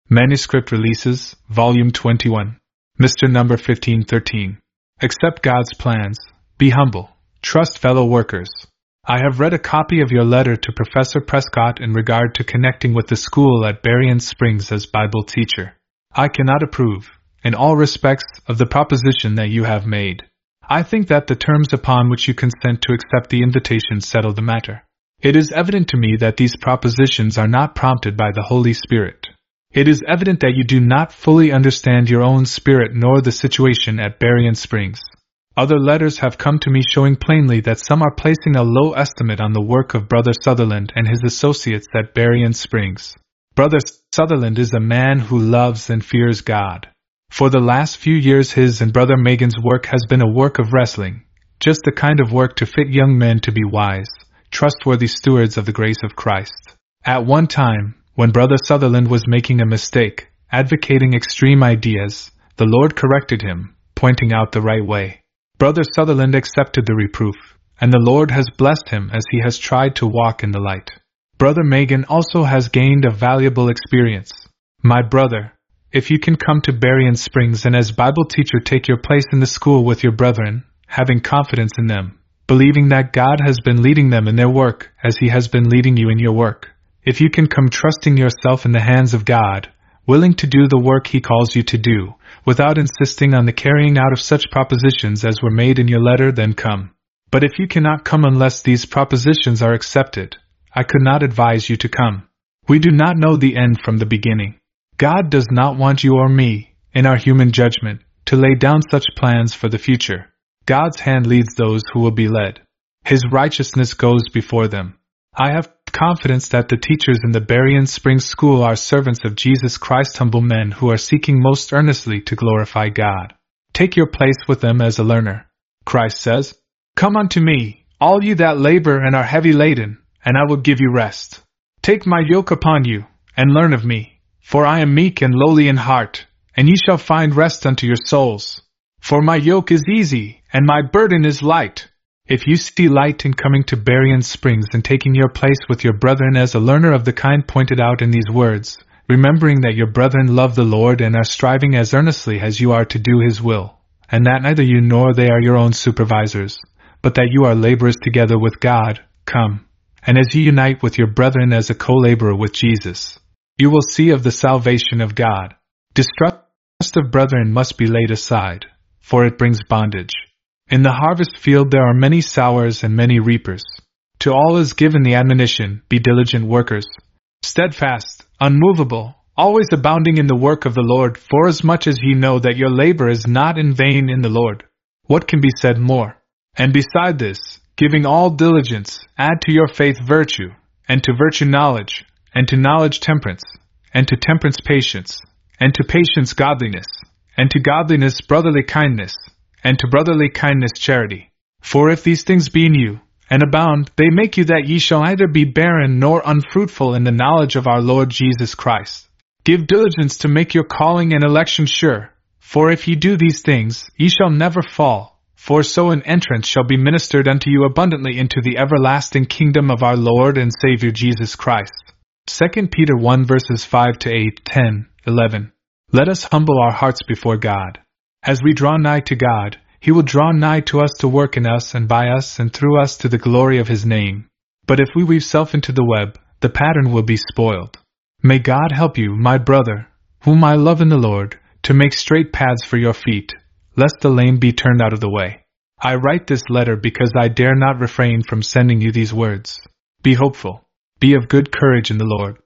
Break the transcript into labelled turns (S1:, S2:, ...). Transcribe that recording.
S1: Manuscript Releases, Volume 21. Mr. Number 1513. Accept God's plans. Be humble. Trust fellow workers. I have read a copy of your letter to Professor Prescott in regard to connecting with the school at Berrien Springs as Bible teacher. I cannot approve, in all respects, of the proposition that you have made. I think that the terms upon which you consent to accept the invitation settle the matter. It is evident to me that these propositions are not prompted by the Holy Spirit. It is evident that you do not fully understand your own spirit nor the situation at Berrien Springs. Other letters have come to me showing plainly that some are placing a low estimate on the work of Brother Sutherland and his associates at Berrien Springs. Brother Sutherland is a man who loves and fears God. For the last few years his and Brother Magan's work has been a work of wrestling, just the kind of work to fit young men to be wise, trustworthy stewards of the grace of Christ. At one time, when Brother Sutherland was making a mistake, advocating extreme ideas, the Lord corrected him, pointing out the right way. Brother Sutherland accepted the reproof, and the Lord has blessed him as he has tried to walk in the light. Brother Magan also has gained a valuable experience. My brother, if you can come to Berrien Springs and as Bible teacher take your place in the school with your brethren, having confidence in them, believing that God has been leading them in their work as He has been leading you in your work, if you can come trusting yourself in the hands of God, willing to do the work He calls you to do, without insisting on the carrying out of such propositions as were made in your letter, then come. But if you cannot come unless these propositions are accepted, I could not advise you to come. We do not know the end from the beginning. God does not want you or me, in our human judgment, to lay down such plans for the future. God's hand leads those who will be led. His righteousness goes before them. I have confidence that the teachers in the Berrien Springs School are servants of Jesus Christ, humble men who are seeking most earnestly to glorify God. Take your place with them as a learner. Christ says, "Come unto me, all you that labor and are heavy laden, and I will give you rest. Take my yoke upon you, and learn of me, for I am meek and lowly in heart, and ye shall find rest unto your souls. For my yoke is easy, and my burden is light." If you see light in coming to Berrien Springs and taking your place with your brethren as a learner of the kind pointed out in these words, remembering that your brethren love the Lord and are striving as earnestly as you are to do His will, and that neither you nor they are your own supervisors, but that you are laborers together with God, come, and as you unite with your brethren as a co-laborer with Jesus, you will see of the salvation of God. Distrust of brethren must be laid aside, for it brings bondage. In the harvest field there are many sowers and many reapers. To all is given the admonition, be diligent workers, steadfast, unmovable, always abounding in the work of the Lord, forasmuch as ye know that your labor is not in vain in the Lord. What can be said more? And beside this, giving all diligence, add to your faith virtue, and to virtue knowledge, and to knowledge temperance, and to temperance patience, and to patience godliness, and to godliness brotherly kindness, and to brotherly kindness charity. For if these things be in you, and abound, they make you that ye shall neither be barren nor unfruitful in the knowledge of our Lord Jesus Christ. Give diligence to make your calling and election sure, for if ye do these things, ye shall never fall, for so an entrance shall be ministered unto you abundantly into the everlasting kingdom of our Lord and Savior Jesus Christ. 2 Peter 1 verses 5 to 8, 10, 11. Let us humble our hearts before God. As we draw nigh to God, He will draw nigh to us to work in us and by us and through us to the glory of His name. But if we weave self into the web, the pattern will be spoiled. May God help you, my brother, whom I love in the Lord, to make straight paths for your feet, lest the lame be turned out of the way. I write this letter because I dare not refrain from sending you these words. Be hopeful. Be of good courage in the Lord.